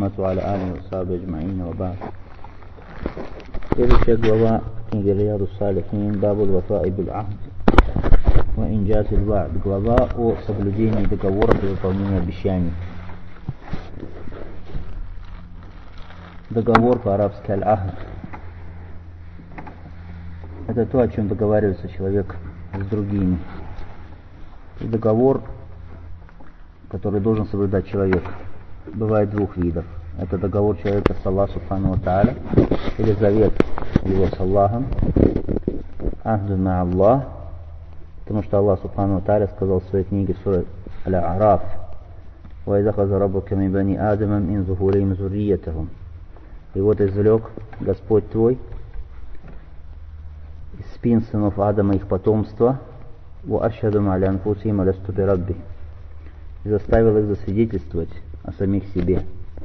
Мухаммад ва аля алихи ва сахбихи аджмаин ва ба'д. Следующая глава книги Рияду Салихин, Бабуль Вафаи биль Ахд ва инджазиль ва'д. Глава о соблюдении договоров и выполнении обещаний. Договор по-арабски аль-ахд. Это то, о чем договаривается человек с другими. И договор, который должен соблюдать человек, бывает двух видов. Это договор человека с Аллахом Субхану ва Тааля, или завет его с Аллахом, ахду ма Аллах, потому что Аллах Субхану ва Тааля сказал в своей книге сура Аль-А'раф: «Ва иза хаза раббука мин бани Адама мин зухурихим зурриятахум». И вот извлек Господь твой из спин сынов Адама их потомства, «Ва ашхаду аля анфусихим аласту би рабби», и заставил их засвидетельствовать о самих себе: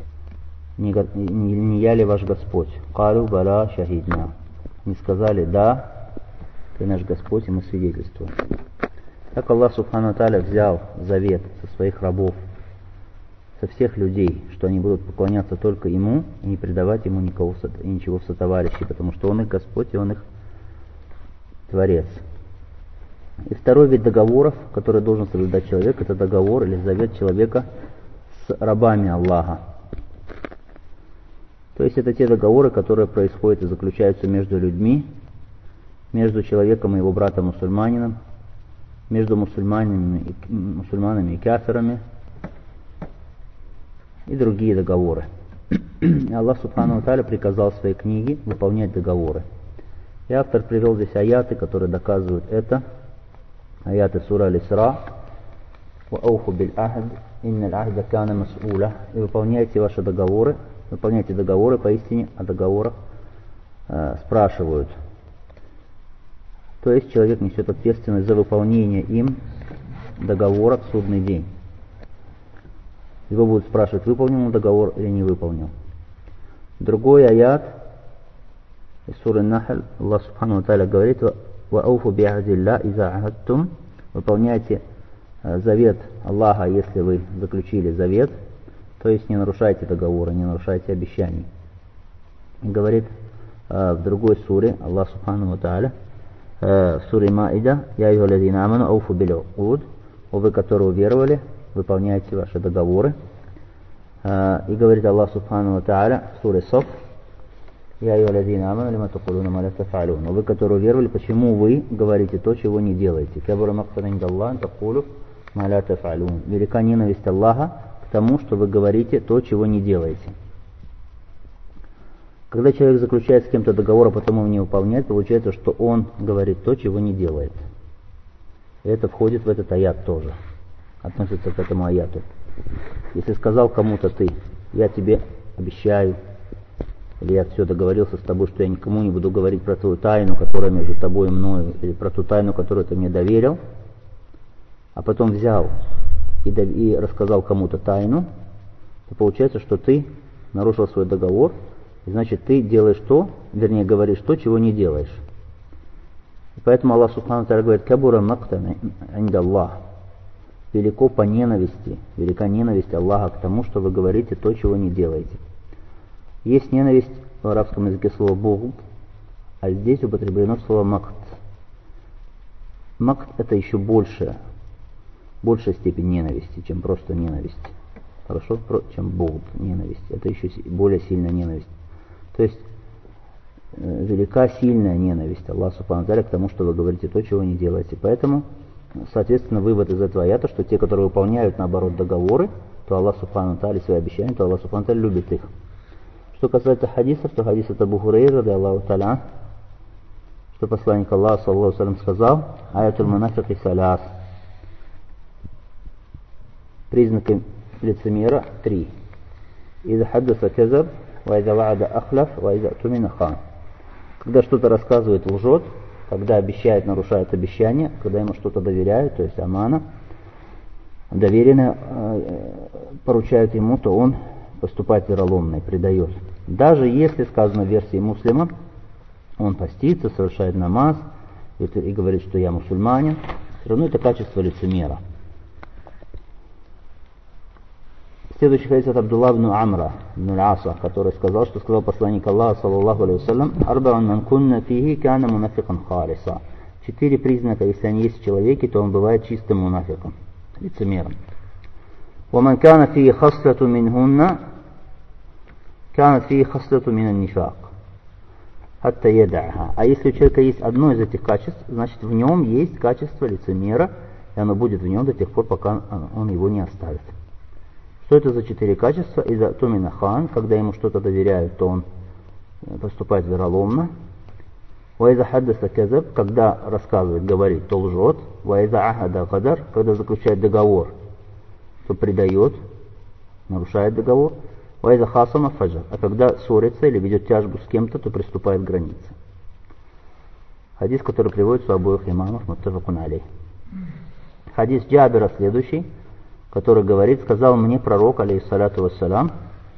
не я ли ваш Господь? «Калю бала шахидна». Не сказали: да, ты наш Господь, и мы свидетельствуем. Так Аллах Субхану Тааля взял завет со своих рабов, со всех людей, что они будут поклоняться только Ему и не предавать Ему ничего в сотоварищи, потому что Он их Господь и Он их Творец. И второй вид договоров, который должен соблюдать человек, это договор или завет человека с рабами Аллаха. То есть это те договоры, которые происходят и заключаются между людьми, между человеком и его братом-мусульманином, между мусульманами и кафирами, и другие договоры. Аллах Субхану ва Тааля приказал в своей книге выполнять договоры. И автор привел здесь аяты, которые доказывают это. Аяты сура Аль-Исра: «Ва ауфу биль ахд, инналь ахда кана мас'уля». И выполняйте ваши договоры, выполняйте договоры, поистине о договорах спрашивают. То есть человек несет ответственность за выполнение им договора в судный день. Его будут спрашивать, выполнил он договор или не выполнил. Другой аят из суры Нахль, Аллах Субхану ва Тааля говорит: «Ва ауфу би ахдилля иза ахадтум». Выполняйте завет Аллаха, если вы заключили завет, то есть не нарушайте договора, не нарушайте обещаний. И говорит в другой суре Аллах Субхану ва Тааля, в суре Маида: «Я айюхаллазина аману ауфу биль уқуд». О вы, которые уверовали, выполняйте ваши договоры. И говорит Аллах Субхану ва Тааля в суре Саф: «Я айюхаллазина аману лима такулуна ма ла таф'алун». О вы, которые уверовали, почему вы говорите то, чего не делаете? «Кабура мактан индаллах ан такулу ма ла таф'алун». Велика ненависть Аллаха к тому, что вы говорите то, чего не делаете. Когда человек заключает с кем-то договор, а потом его не выполняет, получается, что он говорит то, чего не делает. И это входит в этот аят тоже, относится к этому аяту. Если сказал кому-то ты: я тебе обещаю, или я все договорился с тобой, что я никому не буду говорить про твою тайну, которая между тобой и мною, или про ту тайну, которую ты мне доверил, а потом взял и рассказал кому-то тайну, то получается, что ты нарушил свой договор, и значит ты делаешь то, вернее говоришь то, чего не делаешь. И поэтому Аллах Субхану ва Тааля говорит: «Кабура мактан индаллах». Велика ненависть Аллаха к тому, что вы говорите то, чего не делаете. Есть ненависть в арабском языке слово «бугд», а здесь употреблено слово «макт». Макт — это еще большая степень ненависти, чем просто ненависть. Хорошо? Чем бугд, ненависть. Это еще более сильная ненависть. То есть велика сильная ненависть Аллаха Субхану ва Тааля к тому, что вы говорите то, чего не делаете. Поэтому, соответственно, вывод из этого аята, что те, которые выполняют, наоборот, договоры, то Аллах Субхану ва Тааля свои обещания, то Аллах Субхану ва Тааля любит их. Что касается хадисов, то хадис от Абу Хурайры, ради Аллаху Тааля, что посланник Аллаха, саллаллаху алейхи ва саллям, сказал: «Аятуль мунафики саляс». Признаки лицемера 3. «Иза хаддаса казаб, ва иза ва'ада ахлаф, ва иза тумина хан». Когда что-то рассказывает, лжет, когда обещает, нарушает обещание, когда ему что-то доверяют, то есть амана, доверенное поручают ему, то он поступает вероломно и предает. Даже если, сказано в версии Муслима, он постится, совершает намаз и говорит, что я мусульманин, все равно это качество лицемера. Следующий хадис от Абдулла ибн Амра ибн Аса, который сказал, что сказал посланник Аллаха, саллаллаху алейхи вассалям: «Арбаун ман кунна фихи кана мунафикан халиса». 4 признака, если они есть в человеке, то он бывает чистым мунафиком, лицемером. ومن كان فيه خصلة منهن كانت فيه خصلة من النفاق حتى يدعها. А если у человека есть одно из этих качеств, значит в нем есть качество лицемера, и оно будет в нем до тех пор, пока он его не оставит. Что это за 4 качества? Иза тумина хан, когда ему что-то доверяют, то он поступает вероломно. Ваиза хаддаса казаб, когда рассказывает, говорит, то лжет. Ваиза ахада гадар, когда заключает договор, то предает, нарушает договор. Ваиза хасама фаджар, а когда ссорится или ведет тяжбу с кем-то, то приступает к границе. Хадис, который приводится у обоих имамов, муттафакун алейх. Хадис Джабира следующий, который говорит: сказал мне пророк, алейхиссалату вассалам: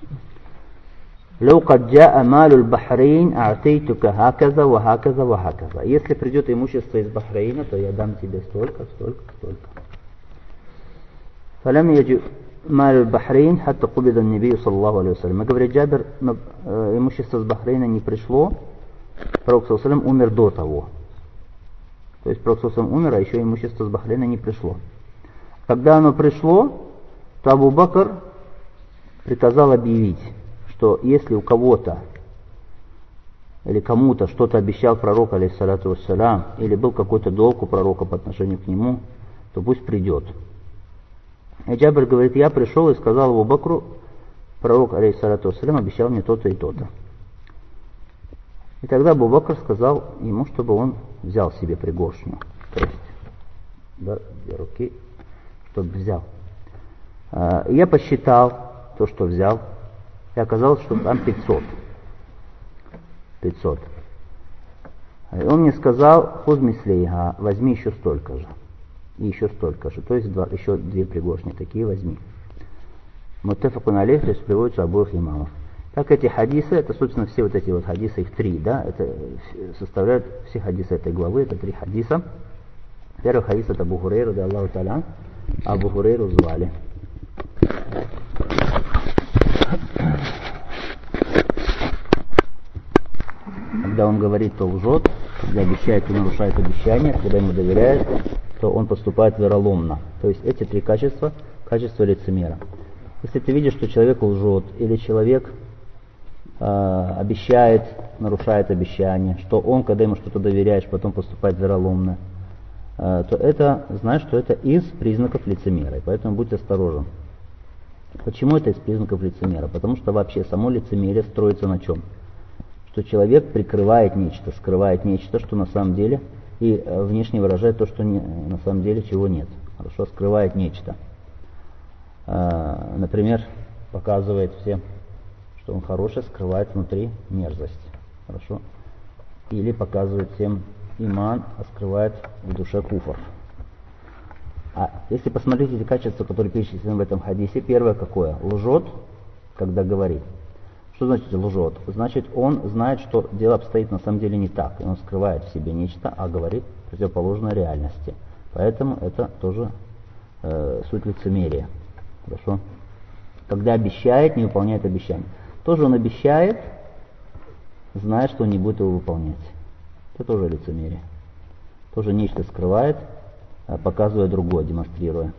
«Лау кад джаа малу бахрейн а'тейтука хаказа ва хаказа ва хаказа». Если придет имущество из Бахрейна, то я дам тебе столько, столько, столько. «Фалям яджи малу бахрейн хатта кубида набию саллаллаху алейхи вассалям». Говорит Джабир, имущество с Бахрейна не пришло, пророк саллаллаху алейхи вассалям умер до того. То есть пророк саллаллаху алейхи вассалям умер, а еще имущество с Бахрейна не пришло. Когда оно пришло, то Абу Бакр приказал объявить, что если у кого-то или кому-то что-то обещал пророк, алейхиссалату вассалям, или был какой-то долг у пророка по отношению к нему, то пусть придет. И Джабир говорит: я пришел и сказал Абу Бакру: пророк, алейхиссалату вассалям, обещал мне то-то и то-то. И тогда Абу Бакр сказал ему, чтобы он взял себе пригоршню, то есть две руки, чтобы взял. Я посчитал то, что взял, и оказалось, что там 500. И он мне сказал: хузмислейха, возьми еще столько же. И еще столько же. То есть еще 2 пригоршни такие возьми. Муттафакун алейх, то есть приводится обоих имамов. Так эти хадисы, это собственно все вот эти вот хадисы, их 3, да, это составляют все хадисы этой главы, это 3 хадиса. Первый хадис от Абу Хурейра, да Аллаху та'аля, Абу Хурейру звали. Когда он говорит, то лжет, когда обещает, то нарушает обещание, когда ему доверяет, то он поступает вероломно. То есть эти 3 качества, качества лицемера. Если ты видишь, что человек лжет, или человек обещает, нарушает обещание, что он, когда ему что-то доверяешь, потом поступает вероломно, то это, знаешь, что это из признаков лицемера, и поэтому будь осторожен. Почему это из признаков лицемера? Потому что вообще само лицемерие строится на чем? Что человек прикрывает нечто, скрывает нечто, что на самом деле, и внешне выражает то, что на самом деле чего нет. Хорошо, скрывает нечто. Например, показывает всем, что он хороший, скрывает внутри мерзость. Хорошо? Или показывает всем иман, а скрывает в душе куфр. А если посмотреть эти качества, которые перечислены в этом хадисе, первое какое? Лжет, когда говорит. Что значит лжет? Значит, он знает, что дело обстоит на самом деле не так, и он скрывает в себе нечто, а говорит противоположное реальности. Поэтому это тоже суть лицемерия. Хорошо? Когда обещает, не выполняет обещание. Тоже он обещает, зная, что он не будет его выполнять. Это тоже лицемерие. Тоже нечто скрывает, показывая другое, демонстрируя.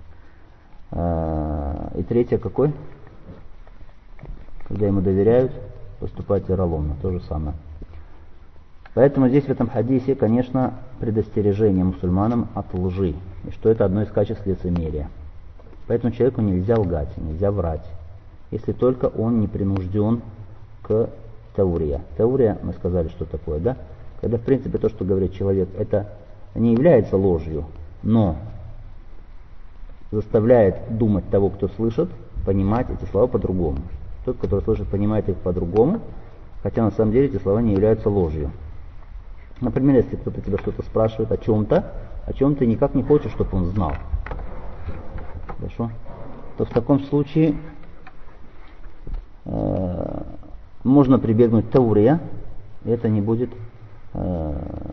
И третье какой? Когда ему доверяют, поступать вероломно. То же самое. Поэтому здесь в этом хадисе, конечно, предостережение мусульманам от лжи. И что это одно из качеств лицемерия. Поэтому человеку нельзя лгать, нельзя врать. Если только он не принужден к таурия. Таурия, мы сказали, что такое, да? Когда, в принципе, то, что говорит человек, это не является ложью, но заставляет думать того, кто слышит, понимать эти слова по-другому. Тот, который слышит, понимает их по-другому, хотя на самом деле эти слова не являются ложью. Например, если кто-то тебя что-то спрашивает о чем ты никак не хочешь, чтобы он знал. Хорошо? То в таком случае можно прибегнуть к таурия, и это не будет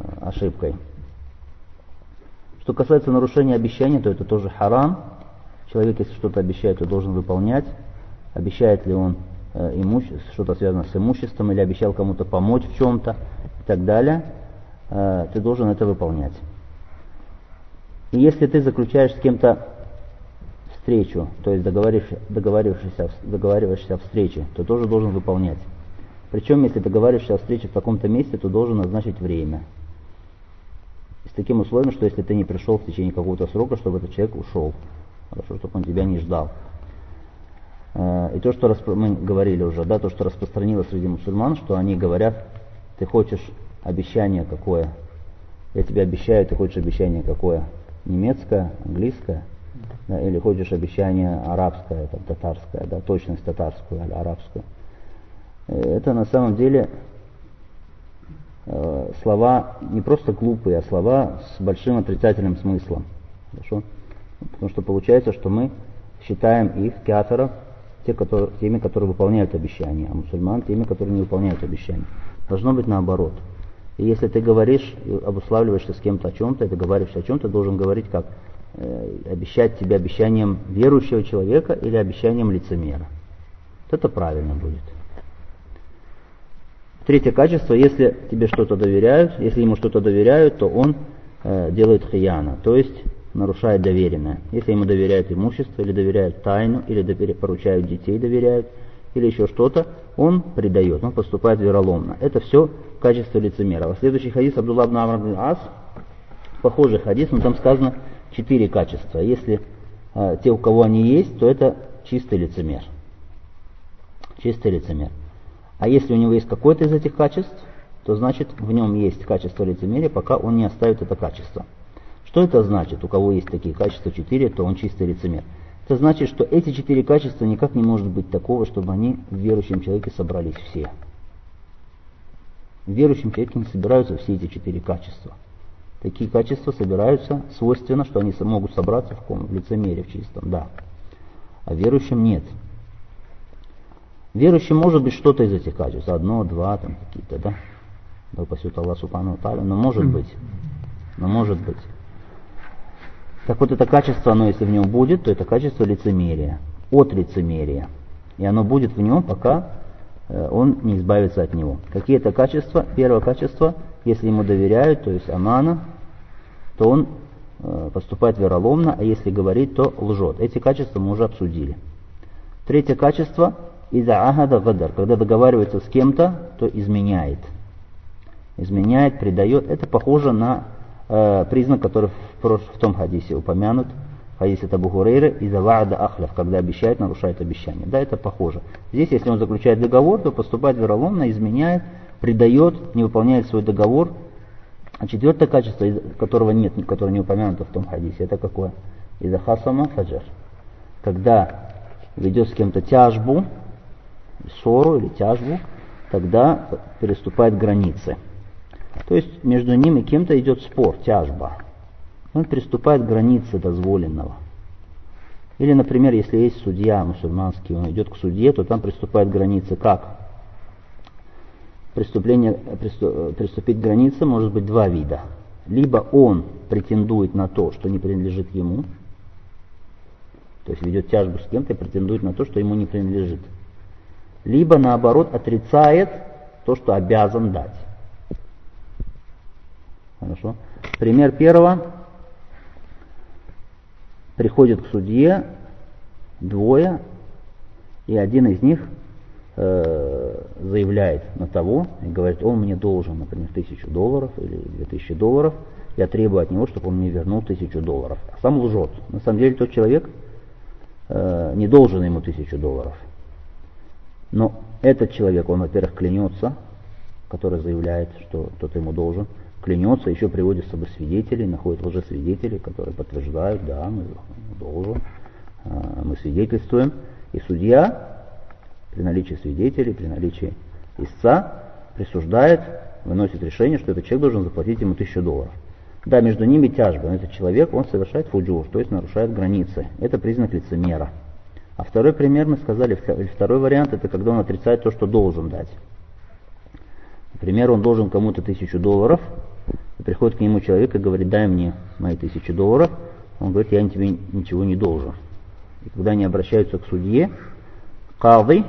ошибкой. Что касается нарушения обещания, то это тоже харам. Человек, если что-то обещает, то должен выполнять. Обещает ли он что-то связано с имуществом, или обещал кому-то помочь в чем-то и так далее, ты должен это выполнять. И если ты заключаешь с кем-то встречу, то есть договариваешься о встрече, то тоже должен выполнять. Причем, если договариваешься о встрече в таком-то месте, то должен назначить время. И с таким условием, что если ты не пришел в течение какого-то срока, чтобы этот человек ушел. Хорошо, чтобы он тебя не ждал. И то, что мы говорили уже, да, то, что распространилось среди мусульман, что они говорят: ты хочешь обещание какое? Я тебе обещаю, ты хочешь обещание какое? Немецкое, английское? Да, или хочешь обещание арабское, там, татарское, да, точность татарскую или арабскую? Это на самом деле слова не просто глупые, а слова с большим отрицательным смыслом. Хорошо? Потому что получается, что мы считаем их кафиров теми, которые выполняют обещания, а мусульман теми, которые не выполняют обещания. Должно быть наоборот. И если ты говоришь, обуславливаешься с кем-то о чем-то, и договариваешься о чем-то, должен говорить как обещать тебе обещанием верующего человека или обещанием лицемера. Вот это правильно будет. Третье качество: если тебе что-то доверяют, если ему что-то доверяют, то он делает хияна, то есть нарушает доверенное. Если ему доверяют имущество, или доверяют тайну, или поручают детей, доверяют, или еще что-то, он предает, он поступает вероломно. Это все качество лицемера. Во следующий хадис Абдулла ибн Амр ибн Ас, похожий хадис, но там сказано 4 качества. Если те, у кого они есть, то это чистый лицемер. Чистый лицемер. А если у него есть какое-то из этих качеств, то значит в нем есть качество лицемерия, пока он не оставит это качество. Что это значит? У кого есть такие качества 4, то он чистый лицемер. Это значит, что эти 4 качества никак не может быть такого, чтобы они в верующем человеке собрались все. В верующем человеке не собираются все эти 4 качества. Такие качества собираются свойственно, что они могут собраться в лицемерии в чистом, да. А верующим нет. Верующим может быть что-то из этих качеств, 1, 2 там какие-то, да. Да упасет Аллах субхану ва тааля, но может быть. Так вот, это качество, оно если в нем будет, то это качество лицемерия, от лицемерия. И оно будет в нем, пока он не избавится от него. Какие это качества? Первое качество: если ему доверяют, то есть амана, то он поступает вероломно, а если говорит, то лжет. Эти качества мы уже обсудили. Третье качество: иза ахада гадар, когда договаривается с кем-то, то изменяет. Изменяет, предает. Это похоже на признак, который в том хадисе упомянут, в хадисе Абу Хурейры, иза ва'да ахляф, когда обещает, нарушает обещание. Да, это похоже. Здесь, если он заключает договор, то поступает вероломно, изменяет, предает, не выполняет свой договор. А четвертое качество, которого нет, которое не упомянуто в том хадисе, это какое? Иза хасама фаджар. Когда ведет с кем-то тяжбу, ссору или тяжбу, тогда переступает границы. То есть между ним и кем-то идет спор, тяжба. Он переступает границы дозволенного. Или, например, если есть судья мусульманский, он идет к судье, то там приступает границы как? Приступить к границе может быть 2 вида. Либо он претендует на то, что не принадлежит ему, то есть ведет тяжбу с кем-то и претендует на то, что ему не принадлежит. Либо, наоборот, отрицает то, что обязан дать. Хорошо. Пример первого. Приходит к судье 2, и один из них заявляет на того и говорит: он мне должен, например, $1000 или $2000, я требую от него, чтобы он мне вернул $1000. А сам лжет. На самом деле тот человек не должен ему $1000. Но этот человек, он, во-первых, клянется, который заявляет, что кто-то ему должен, клянется, еще приводит с собой свидетелей, находит лжесвидетелей, которые подтверждают: да, мы должен, мы свидетельствуем. И судья при наличии свидетелей, при наличии истца присуждает, выносит решение, что этот человек должен заплатить ему $1000. Да, между ними тяжба, но этот человек, он совершает фуджур, то есть нарушает границы. Это признак лицемера. А второй пример мы сказали, второй вариант, это когда он отрицает то, что должен дать. Например, он должен кому-то $1000, и приходит к нему человек и говорит: дай мне мои $1000. Он говорит: я тебе ничего не должен. И когда они обращаются к судье, кады,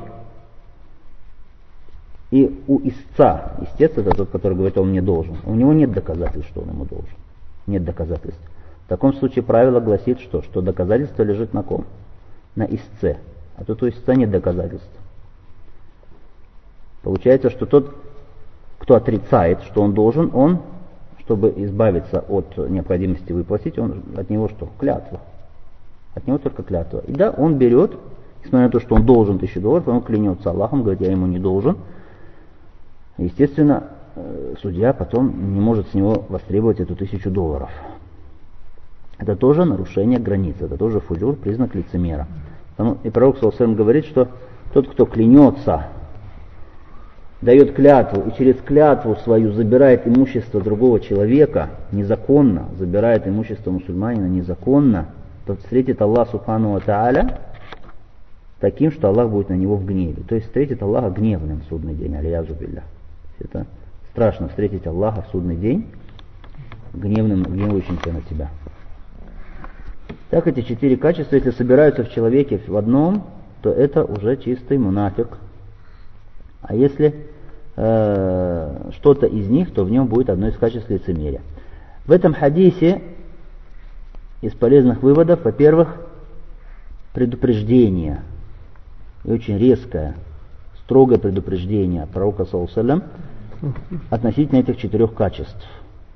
и у истца, истец это тот, который говорит, он мне должен, у него нет доказательств, что он ему должен. Нет доказательств. В таком случае правило гласит, что доказательство лежит на ком? На истце. А тут у истца нет доказательств. Получается, что тот, кто отрицает, что он должен, он, чтобы избавиться от необходимости выплатить, он, от него что? Клятва. От него только клятва. И да, он берет, несмотря на то, что он должен $1000, он клянется Аллахом, говорит, я ему не должен. Естественно, судья потом не может с него востребовать эту $1000. Это тоже нарушение границ, это тоже фуджур, признак лицемера. И пророк саллаллаху алейхи ва саллям говорит, что тот, кто клянется, дает клятву и через клятву свою забирает имущество другого человека незаконно, забирает имущество мусульманина незаконно, то встретит Аллах субхану ва тааля таким, что Аллах будет на него в гневе. То есть встретит Аллаха гневным в судный день, алиязу билля. Это страшно встретить Аллаха в судный день гневным, гневающимся на тебя. Так эти 4 качества, если собираются в человеке в одном, то это уже чистый мунафик. А если что-то из них, то в нем будет одно из качеств лицемерия. В этом хадисе из полезных выводов, во-первых, предупреждение, и очень резкое, строгое предупреждение пророка саллаллаху алейхи ва саллям относительно этих 4 качеств.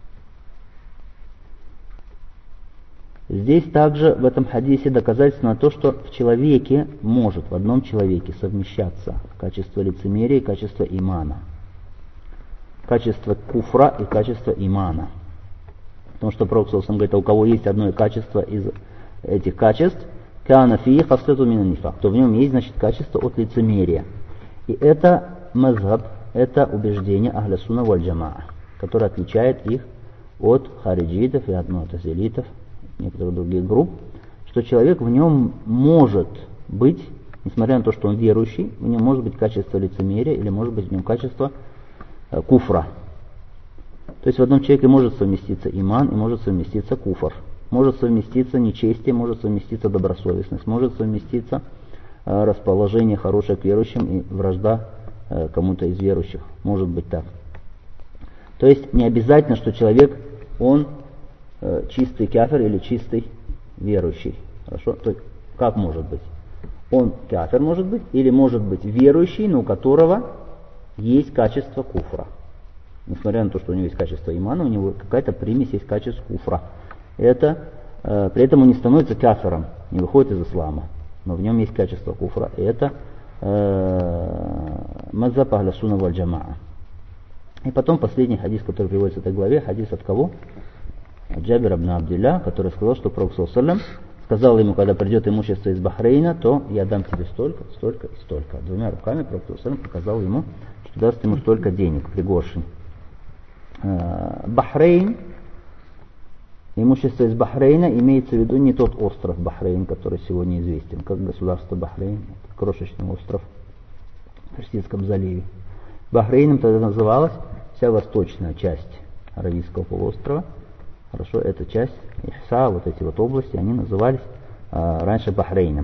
Здесь также в этом хадисе доказательство на то, что в человеке может, в одном человеке совмещаться качество лицемерия и качество имана. Качество куфра и качество имана. Потому что пророк саллаллаху алейхи ва саллям говорит, а у кого есть одно качество из этих качеств, кана фии хаслату мин нифак, то в нем есть, значит, качество от лицемерия. И это мазхаб, это убеждение ахля сунна валь джамаа, которое отличает их от хариджитов и от му'тазилитов, некоторых других групп, что человек в нем может быть, несмотря на то, что он верующий, в нем может быть качество лицемерия или может быть в нем качество куфра. То есть в одном человеке может совместиться иман и может совместиться куфр. Может совместиться нечестие, может совместиться добросовестность, может совместиться расположение хорошее к верующим и вражда кому-то из верующих. Может быть так. То есть не обязательно, что человек, он чистый кафир или чистый верующий. Хорошо? То есть, как может быть? Он кафир может быть, или может быть верующий, но у которого есть качество куфра. Несмотря на то, что у него есть качество имана, у него какая-то примесь есть качество куфра. Это, при этом он не становится кафиром, не выходит из ислама, но в нем есть качество куфра. И это мазхаб ахля сунна валь джамаа. И потом последний хадис, который приводится в этой главе, хадис от кого? От Джабира ибн Абдилля, который сказал, что пророк саллаллаху алейхи ва саллям сказал ему, когда придет имущество из Бахрейна, то я дам тебе столько, столько и столько. Двумя руками пророк саллаллаху алейхи ва саллям показал ему, что даст ему столько денег, пригоршень. Бахрейн, имущество из Бахрейна имеется в виду не тот остров Бахрейн, который сегодня известен, как государство Бахрейн, это крошечный остров в Персидском заливе. Бахрейном тогда называлась вся восточная часть Аравийского полуострова. Хорошо, эта часть, Ихса, вот эти вот области, они назывались раньше Бахрейном.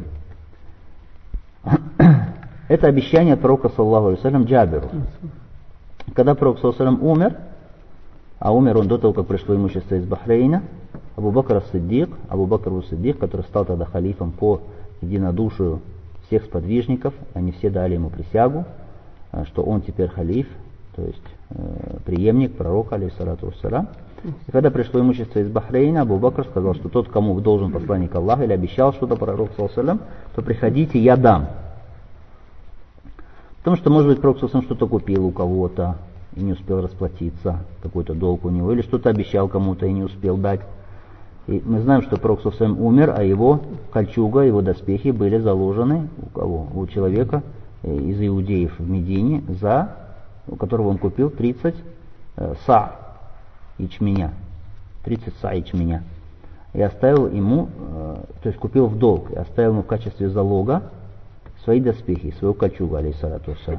Это обещание от пророка саллаллаху алейхи ва саллям Джабиру. Когда пророк саллаллаху алейхи ва саллям умер, а умер он до того, как пришло имущество из Бахрейна, Абу Бакр ас-Сиддик, который стал тогда халифом по единодушию всех сподвижников, они все дали ему присягу, что он теперь халиф, то есть преемник пророка, алейхиссалату вассалям. И когда пришло имущество из Бахрейна, Абу Бакр сказал, что тот, кому должен посланник Аллаха, или обещал что-то пророк, саллаллаху алейхи ва саллям, то приходите, я дам. Потому что, может быть, пророк саллаллаху алейхи ва саллям что-то купил у кого-то и не успел расплатиться, какой-то долг у него, или что-то обещал кому-то и не успел дать. И мы знаем, что пророк саллаллаху алейхи ва саллям умер, а его кольчуга, его доспехи были заложены у кого? У человека из иудеев в Медине, у которого он купил 30 са ячменя. 30 са ячменя. И оставил ему, то есть купил в долг, и оставил ему в качестве залога свои доспехи, свою кольчугу, алейхиссалату вассалям.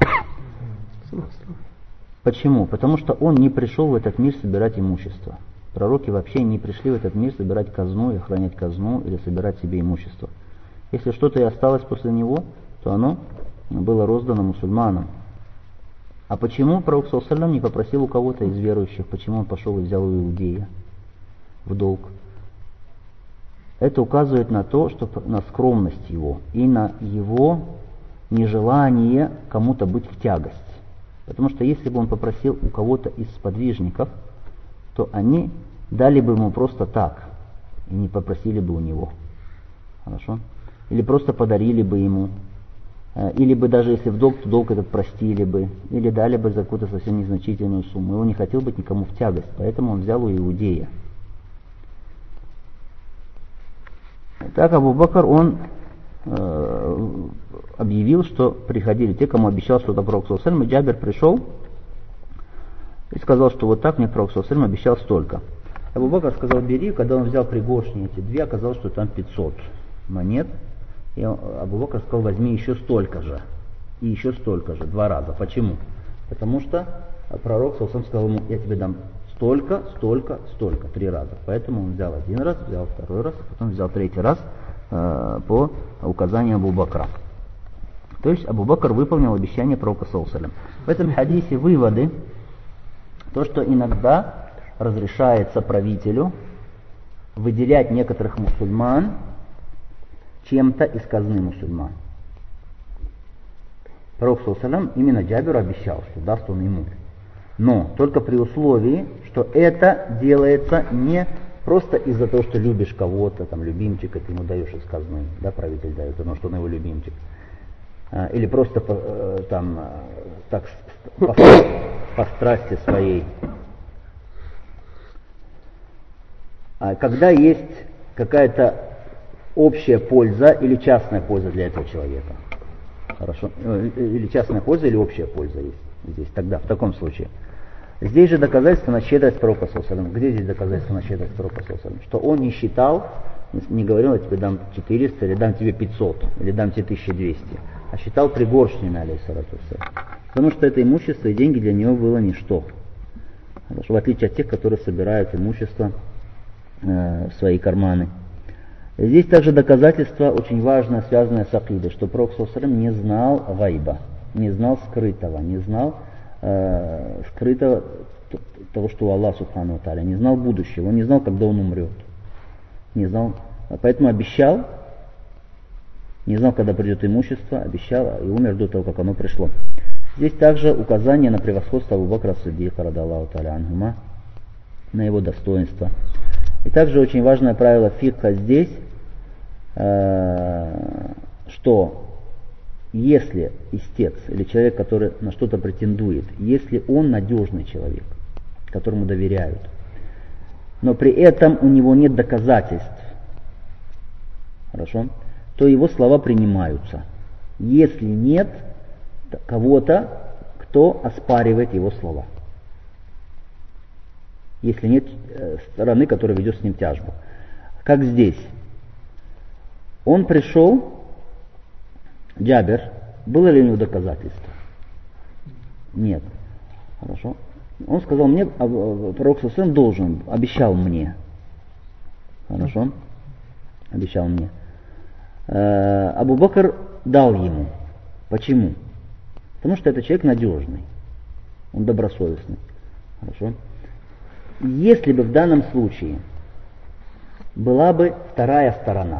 Почему? Потому что он не пришел в этот мир собирать имущество. Пророки вообще не пришли в этот мир собирать казну и охранять казну или собирать себе имущество. Если что-то и осталось после него, то оно было роздано мусульманам. А почему пророк саллаллаху алейхи ва саллям не попросил у кого-то из верующих, почему он пошел и взял у иудея в долг? Это указывает на то, что на скромность его и на его нежелание кому-то быть в тягость. Потому что если бы он попросил у кого-то из сподвижников, то они дали бы ему просто так и не попросили бы у него. Хорошо? Или просто подарили бы ему. Или бы даже если в долг, то долг этот простили бы. Или дали бы за какую-то совсем незначительную сумму. И он не хотел быть никому в тягость, поэтому он взял у иудея. Так Абу Бакр, он объявил, что приходили те, кому обещал что-то пророк саллаллаху алейхи ва саллям, и Джабир пришел и сказал, что вот так мне пророк саллаллаху алейхи ва саллям обещал столько. Абу Бакр сказал, бери, когда он взял пригоршни эти две, оказалось, что там 500 монет. И Абу Бакр сказал, возьми еще столько же. И еще столько же, 2 раза. Почему? Потому что пророк саллаллаху алейхи ва саллям сказал ему, я тебе дам столько, столько, столько, 3 раза. Поэтому он взял 1 раз, взял 2 раз, потом взял 3 раз по указанию Абу Бакра. То есть Абу Бакр выполнил обещание пророка саллаллаху алейхи ва саллям. В этом хадисе выводы, то, что иногда разрешается правителю выделять некоторых мусульман чем-то из казны мусульман. Пророк саллаллаху алейхи ва саллям именно Джабиру обещал, что даст он ему. Но только при условии, что это делается не просто из-за того, что любишь кого-то, там, любимчика, ты ему даешь из казны, да, правитель дает, потому что он его любимчик. Или просто там, так, по страсти своей. Когда есть какая-то общая польза или частная польза для этого человека. Хорошо? Или частная польза, или общая польза есть здесь. Тогда, в таком случае. Здесь же доказательство на щедрость пророка саллаллаху алейхи ва саллям. Где здесь доказательство на щедрость пророка саллаллаху алейхи ва саллям? Что он не считал, не говорил, я тебе дам 400, или дам тебе 500, или дам тебе 1200, а считал пригоршнями, алейхиссалату вассалям. Потому что это имущество и деньги для него было ничто. Хорошо? В отличие от тех, которые собирают имущество в свои карманы. И здесь также доказательство очень важное, связанное с акидой, что пророк саллаллаху алейхи ва саллям не знал гайба, не знал скрытого, не знал скрытого того, что у Аллаха субхану ва тааля, не знал будущего, он не знал, когда он умрет, не знал, поэтому обещал, не знал, когда придет имущество, обещал и умер до того, как оно пришло. Здесь также указание на превосходство Абу Бакра Сиддика радиаллаху тааля анхума, на его достоинство. И также очень важное правило фикха здесь, что если истец или человек, который на что-то претендует, если он надежный человек, которому доверяют, но при этом у него нет доказательств, хорошо, то его слова принимаются. Если нет кого-то, кто оспаривает его слова. Если нет стороны, которая ведет с ним тяжбу. Как здесь. Он пришел, Джабир, было ли у него доказательство? Нет. Хорошо. Он сказал мне, пророк саллаллаху алейхи ва саллям должен, обещал мне. Хорошо. Обещал мне. Абу Бакр дал ему. Почему? Потому что это человек надежный. Он добросовестный. Хорошо. Если бы в данном случае была бы вторая сторона,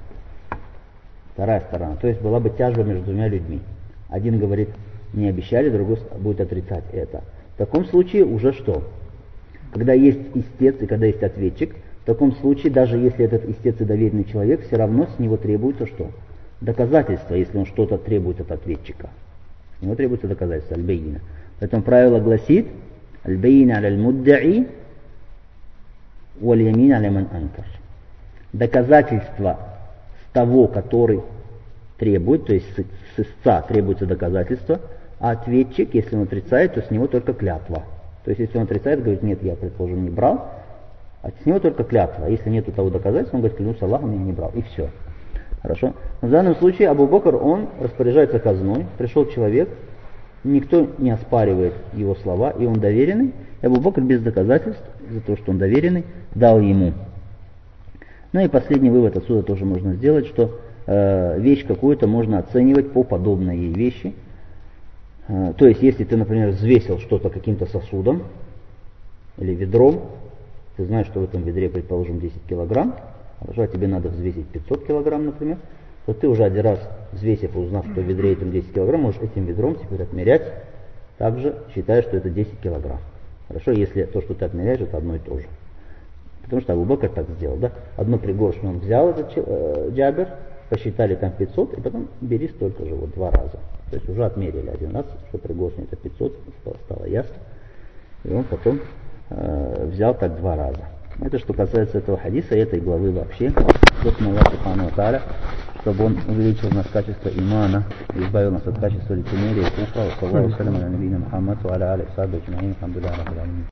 то есть была бы тяжба между двумя людьми. Один говорит, не обещали, другой будет отрицать это. В таком случае уже что? Когда есть истец и когда есть ответчик, в таком случае, даже если этот истец и доверенный человек, все равно с него требуется что? Доказательство, если он что-то требует от ответчика. С него требуется доказательство, аль-бейна. Поэтому правило гласит, аль-бейна аль-муддаи, валь-ямин аля-ман анкар. Доказательство с того, который требует, то есть с истца требуется доказательство, а ответчик, если он отрицает, то с него только клятва. То есть если он отрицает, говорит, нет, я, предположим, не брал, а с него только клятва. Если нет того доказательства, он говорит, клянусь Аллахом, я не брал. И все. Хорошо. В данном случае Абу Бакр, он распоряжается казной, пришел человек, никто не оспаривает его слова, и он доверенный, и Абу Бакр без доказательств, из-за того, что он доверенный, дал ему. Ну и последний вывод отсюда тоже можно сделать, что вещь какую-то можно оценивать по подобной ей вещи. То есть, если ты, например, взвесил что-то каким-то сосудом или ведром, ты знаешь, что в этом ведре, предположим, 10 килограмм, хорошо, а тебе надо взвесить 500 килограмм, например, то ты уже один раз взвесив и узнав, что в ведре этим 10 килограмм, можешь этим ведром теперь отмерять, также считая, что это 10 килограмм. Хорошо, если то, что ты отмеряешь, это одно и то же. Потому что Абу Бакр так сделал, да? Одну пригоршню он взял, этот Джабер, посчитали там 500, и потом бери столько же, вот 2 раза. То есть уже отмерили один раз, что пригоршня это 500, стало ясно. И он потом взял так 2 раза. Это что касается этого хадиса и этой главы вообще. Просим Аллаха Субхану ва Тааля, чтобы он увеличил нас качество имана и избавил нас от качества лицемерия и куфра. Саллаллаху алейхи ва саллям аля набийина Мухаммад ва аля алихи ва сахбихи аджмаин. Алхамдулиллахи раббил аламин.